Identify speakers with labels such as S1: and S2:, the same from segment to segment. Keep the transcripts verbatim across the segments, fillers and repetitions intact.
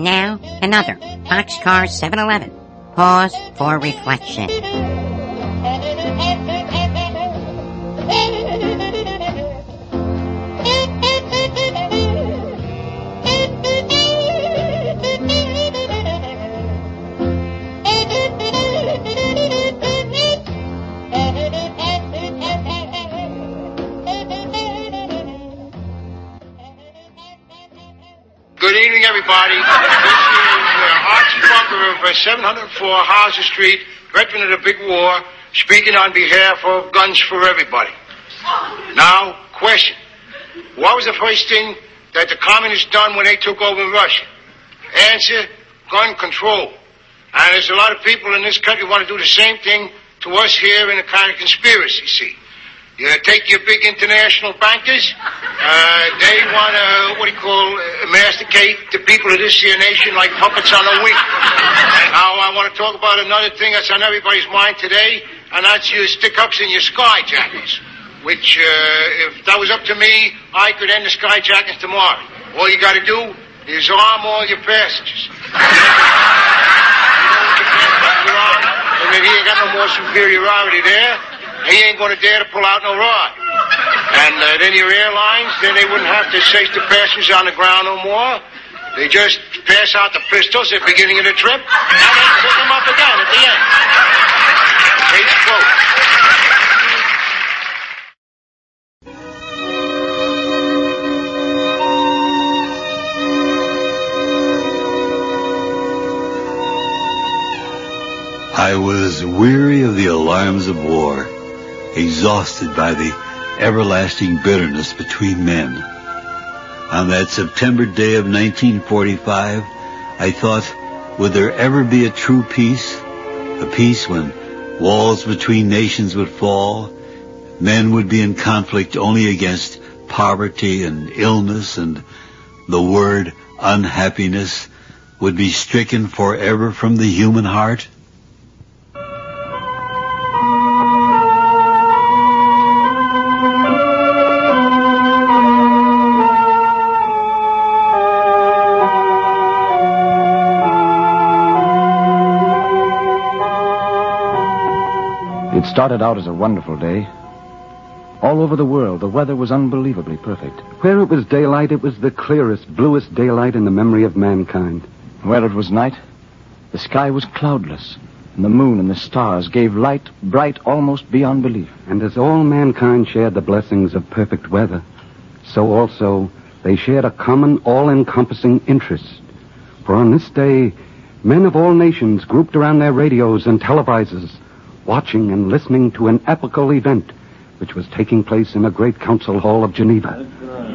S1: And now, another Boxcar seven eleven. Pause for reflection.
S2: Good evening, everybody. This is uh, Archie Bunker of uh, seven oh four Hauser Street, veteran of the big war, speaking on behalf of Guns for Everybody. Now, question. What was the first thing that the communists done when they took over Russia? Answer, gun control. And there's a lot of people in this country who want to do the same thing to us here in a kind of conspiracy, see. You take your big international bankers, uh, they want to, what do you call, uh, masticate the people of this here nation like puppets on a wheel. And now I want to talk about another thing that's on everybody's mind today, and that's your stick-ups and your skyjackers. Which, uh, if that was up to me, I could end the skyjackers tomorrow. All you got to do is arm all your passengers. And then he ain't got no more superiority there. He ain't going to dare to pull out no rod. And uh, then your airlines, then they wouldn't have to chase the passengers on the ground no more. They just pass out the pistols at the beginning of the trip, and then pick them up again at the end. Case
S3: closed. I was weary of the alarms of war, exhausted by the everlasting bitterness between men. On that September day of nineteen forty-five, I thought, would there ever be a true peace? A peace when walls between nations would fall, men would be in conflict only against poverty and illness, and the word unhappiness would be stricken forever from the human heart?
S4: It started out as a wonderful day. All over the world, the weather was unbelievably perfect.
S5: Where it was daylight, it was the clearest, bluest daylight in the memory of mankind.
S4: Where it was night, the sky was cloudless, and the moon and the stars gave light bright almost beyond belief.
S5: And as all mankind shared the blessings of perfect weather, so also they shared a common, all-encompassing interest. For on this day, men of all nations grouped around their radios and televisors, watching and listening to an epochal event which was taking place in a great council hall of Geneva.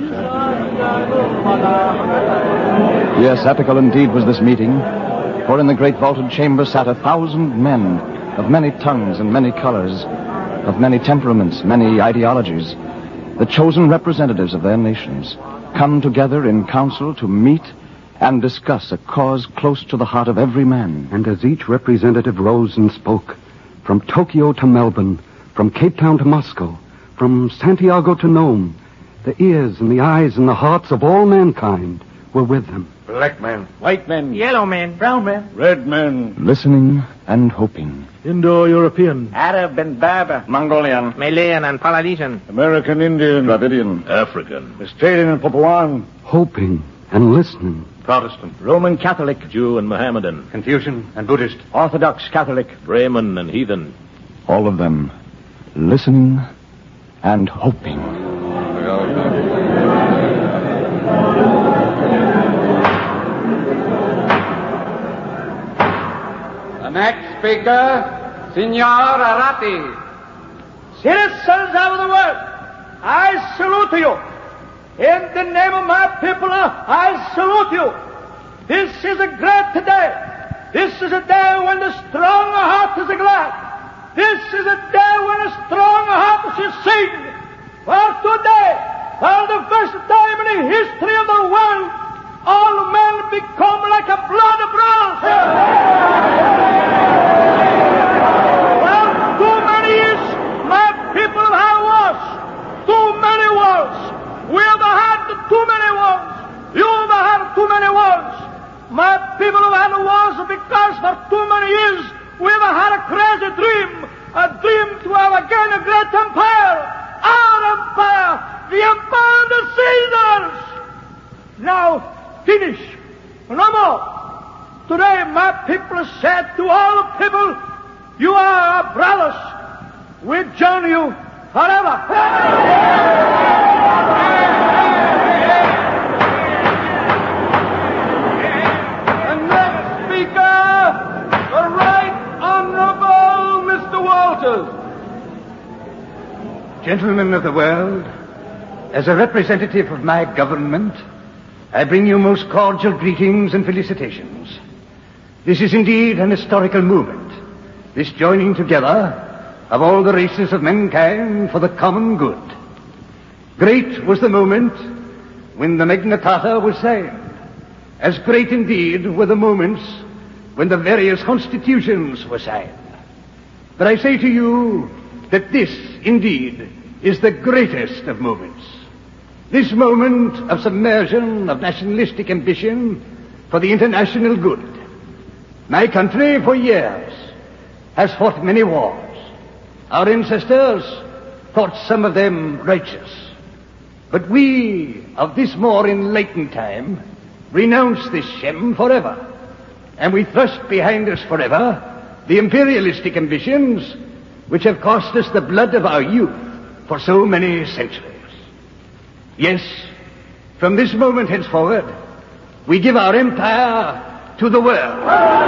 S4: Yes, epical indeed was this meeting, for in the great vaulted chamber sat a thousand men of many tongues and many colors, of many temperaments, many ideologies, the chosen representatives of their nations, come together in council to meet and discuss a cause close to the heart of every man.
S5: And as each representative rose and spoke, from Tokyo to Melbourne, from Cape Town to Moscow, from Santiago to Nome, the ears and the eyes and the hearts of all mankind were with them.
S6: Black men,
S7: white men,
S8: yellow men,
S7: brown men,
S6: red men,
S4: listening and hoping.
S7: Indo-European,
S8: Arab and Berber,
S6: Mongolian,
S8: Malayan and Polynesian,
S6: American Indian,
S9: Dravidian, African,
S6: Australian and Papuan,
S5: hoping and listening.
S6: Protestant,
S7: Roman Catholic,
S9: Jew and Mohammedan,
S6: Confucian and Buddhist,
S7: Orthodox Catholic,
S9: Brahmin and heathen.
S4: All of them listening and hoping.
S10: The next speaker, Signor Arati.
S11: Citizens of the world, I salute you. In the name of my people, I salute you. This is a great day. This is a day when the strong heart is glad. This is a day when a strong heart is sing. For today, for the first time in the history of the world, all men become like a blood brothers. For too many years, my people have wars. Too many wars. We have had too many wars. You have had too many wars. my people who had the wars because for too many years we have had a crazy dream, a dream to have again a great empire, our empire, the empire of the Caesars. Now, finish. No more. Today my people said to all the people, you are our brothers. We join you forever.
S10: The next speaker, the Right Honorable Mister Walters.
S12: Gentlemen of the world, as a representative of my government, I bring you most cordial greetings and felicitations. This is indeed an historical movement, this joining together of all the races of mankind for the common good. Great was the moment when the Magna Carta was signed. As great indeed were the moments when the various constitutions were signed. But I say to you that this, indeed, is the greatest of moments. This moment of submersion of nationalistic ambition for the international good. My country, for years, has fought many wars. Our ancestors thought some of them righteous. But we, of this more enlightened time, renounce this shame forever. And we thrust behind us forever the imperialistic ambitions which have cost us the blood of our youth for so many centuries. Yes, from this moment henceforward, we give our empire to the world.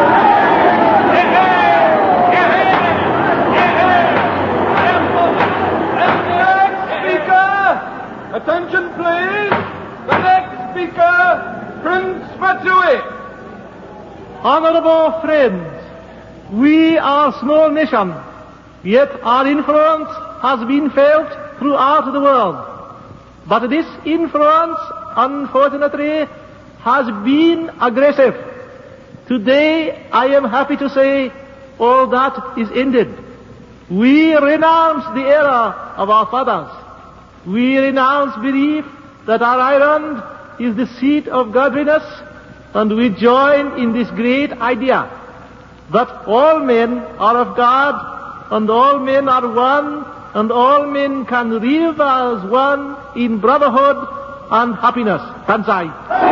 S10: Attention, please. The next speaker, Prince Matsui.
S11: Honorable friends, we are a small nation, yet our influence has been felt throughout the world. But this influence, unfortunately, has been aggressive. Today, I am happy to say all that is ended. We renounce the era of our fathers. We renounce belief that our island is the seat of godliness, and we join in this great idea that all men are of God, and all men are one, and all men can live as one in brotherhood and happiness. Banzai.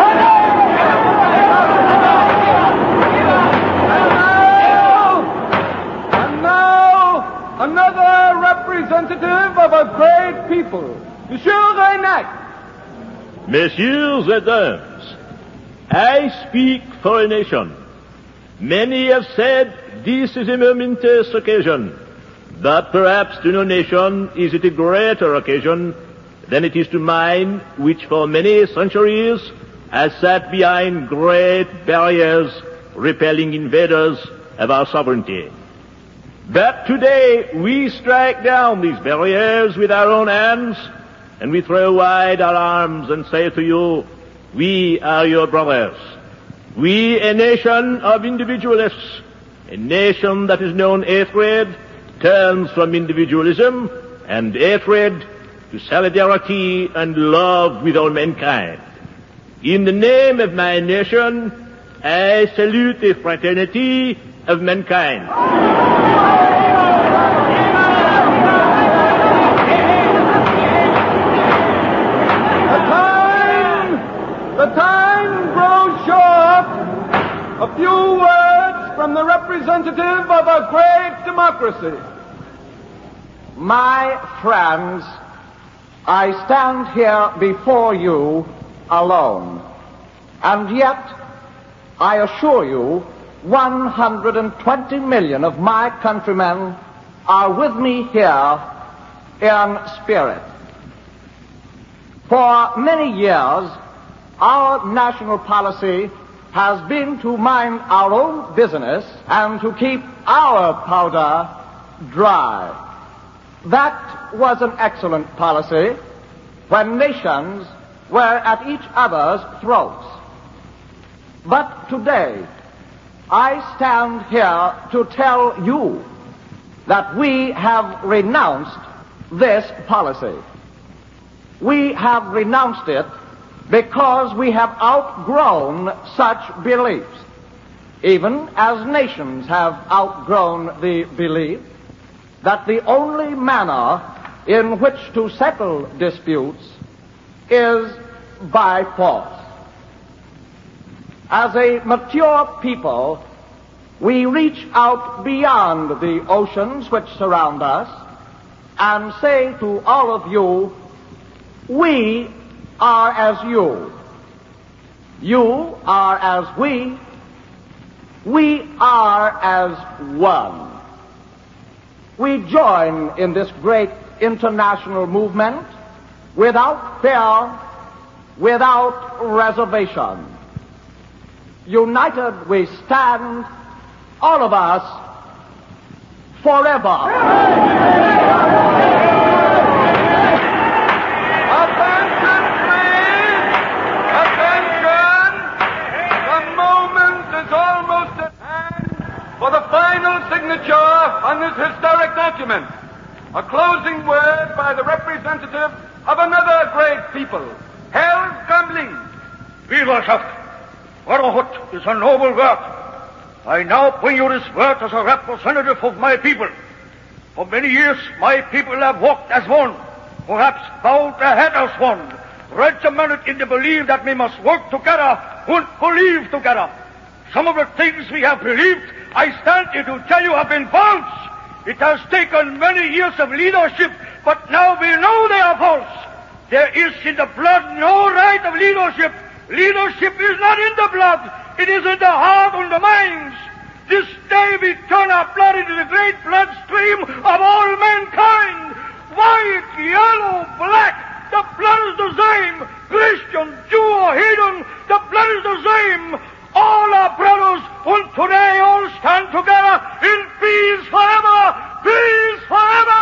S10: And now, another representative of a great people, Monsieur Reynac.
S9: Messieurs et dames, I speak for a nation. Many have said this is a momentous occasion, but perhaps to no nation is it a greater occasion than it is to mine, which for many centuries has sat behind great barriers repelling invaders of our sovereignty. But today we strike down these barriers with our own hands, and we throw wide our arms and say to you, we are your brothers. We, a nation of individualists, a nation that has known hatred, turns from individualism and hatred to solidarity and love with all mankind. In the name of my nation, I salute the fraternity of mankind.
S10: The time grows short. A few words from the representative of a great democracy.
S13: My friends, I stand here before you alone. And yet, I assure you, one hundred twenty million of my countrymen are with me here in spirit. For many years, our national policy has been to mind our own business and to keep our powder dry. That was an excellent policy when nations were at each other's throats. But today, I stand here to tell you that we have renounced this policy. We have renounced it because we have outgrown such beliefs, even as nations have outgrown the belief that the only manner in which to settle disputes is by force. As a mature people, we reach out beyond the oceans which surround us and say to all of you, we are as you. You are as we. We are as one. We join in this great international movement without fear, without reservation. United we stand, all of us, forever.
S10: Attention, please! Attention! The moment is almost at hand for the final signature on this historic document. A closing word by the representative of another great people, Herr Gamling.
S6: Wiederschaft! Brotherhood is a noble work. I now bring you this word as a representative of my people. For many years, my people have walked as one, perhaps bowed their head as one, regimented in the belief that we must work together and believe together. Some of the things we have believed, I stand here to tell you, have been false. It has taken many years of leadership, but now we know they are false. There is in the blood no right of leadership. Leadership is not in the blood. It is in the heart and the minds. This day we turn our blood into the great bloodstream of all mankind. White, yellow, black, the blood is the same. Christian, Jew, or heathen, the blood is the same. All are brothers, and today all stand together in peace forever. Peace forever.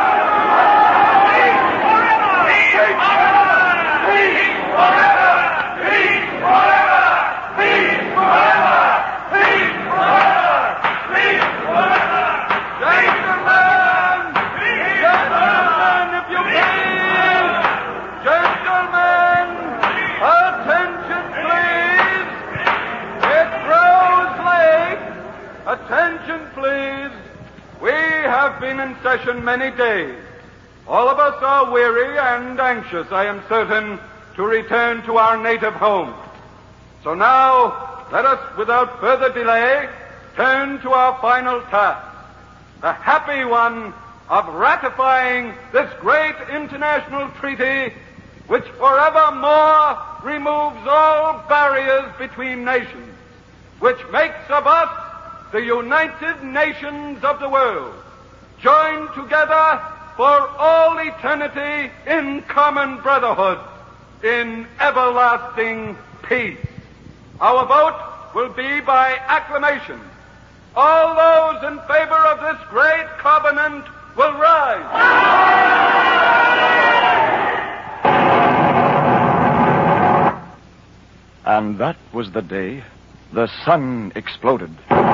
S6: Peace forever. Peace forever. Peace forever. Peace forever. Peace forever. Peace forever. Peace forever. Gentlemen, gentlemen, if you please, gentlemen, attention, please. It grows late. Attention, please. We have been in session many days. All of us are weary and anxious, I am certain, to return to our native home. So now, let us, without further delay, turn to our final task, the happy one of ratifying this great international treaty which forevermore removes all barriers between nations, which makes of us the United Nations of the world, joined together for all eternity in common brotherhood, in everlasting peace. Our vote will be by acclamation. All those in favor of this great covenant will rise.
S4: And that was the day the sun exploded.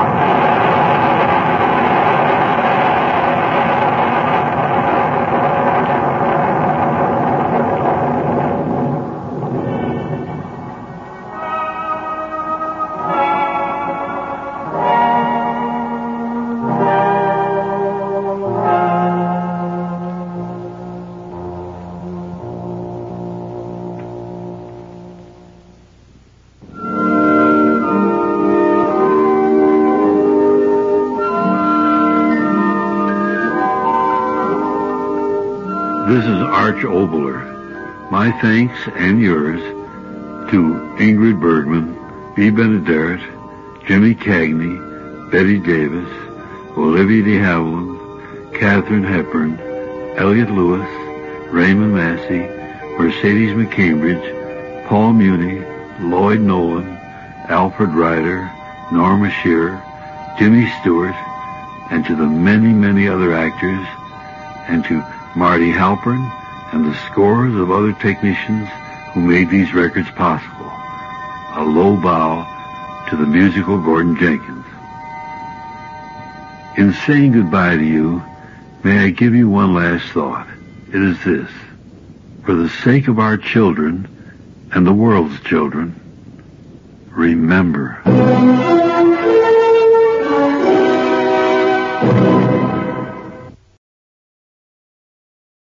S3: This is Arch Obler. My thanks and yours to Ingrid Bergman, B. Benaderet, Jimmy Cagney, Betty Davis, Olivia de Havilland, Katharine Hepburn, Elliot Lewis, Raymond Massey, Mercedes McCambridge, Paul Muni, Lloyd Nolan, Alfred Ryder, Norma Shearer, Jimmy Stewart, and to the many, many other actors, and to Marty Halpern and the scores of other technicians who made these records possible. A low bow to the musical Gordon Jenkins. In saying goodbye to you, may I give you one last thought. It is this. For the sake of our children and the world's children, remember.